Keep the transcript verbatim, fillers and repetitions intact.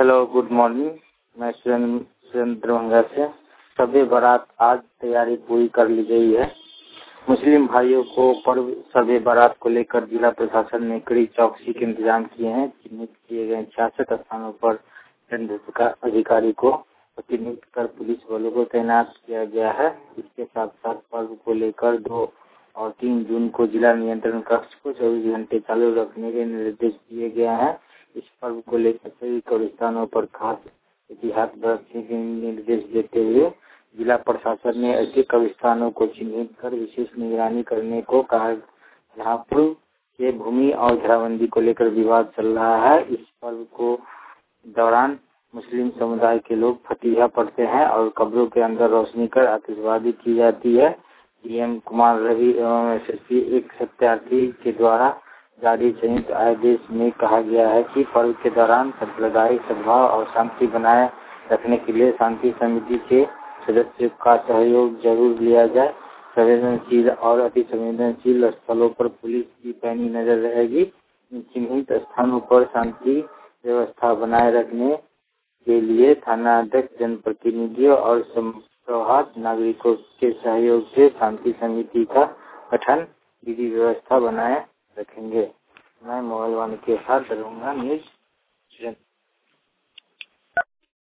Hello, good morning. मैं सुरेंद्र सुरेंद्र दरभंगा से। शब बारात आज तैयारी पूरी कर ली गई है। मुस्लिम भाइयों को पर्व शब बारात को लेकर जिला प्रशासन ने कड़ी चौकसी के इंतजाम किए हैं। चिन्हित किए गए छियासठ स्थानों पर दंडाधिकारी अधिकारी को प्रतिनियुक्त कर पुलिस बलों को तैनात किया गया है। इसके साथ साथ पर्व को लेकर दो और तीन जून को जिला नियंत्रण कक्ष को चौबीस घंटे चालू रखने के निर्देश दिए गए हैं। इस पर्व को लेकर सभी कब्रिस्तानों पर खास एहतियात बरतने के निर्देश देते हुए जिला प्रशासन ने ऐसे कब्रिस्तानों को चिन्हित कर विशेष निगरानी करने को कहा, जहां पूर्व के भूमि और घेराबंदी को लेकर विवाद चल रहा है। इस पर्व को दौरान मुस्लिम समुदाय के लोग फतिहा पढ़ते हैं और कब्रों के अंदर रोशनी कर आतिशबाजी की जाती है। डीएम कुमार रवि एवं एसएसपी एक सत्यार्थी के द्वारा जारी संयुक्त आदेश में कहा गया है कि पर्व के दौरान सांप्रदायिक सद्भाव और शांति बनाए रखने के लिए शांति समिति के सदस्यों का सहयोग जरूर लिया जाए। संवेदनशील और अति संवेदनशील स्थलों पर पुलिस की पैनी नजर रहेगी। इन चिन्हित स्थानों पर शांति व्यवस्था बनाए रखने के लिए थानाध्यक्ष, जनप्रतिनिधियों और संप्रभात नागरिकों के सहयोग से शांति समिति का गठन विधि व्यवस्था बनाए रखेंगे। मैं मोबाइल वन के साथ दरभंगा न्यूज।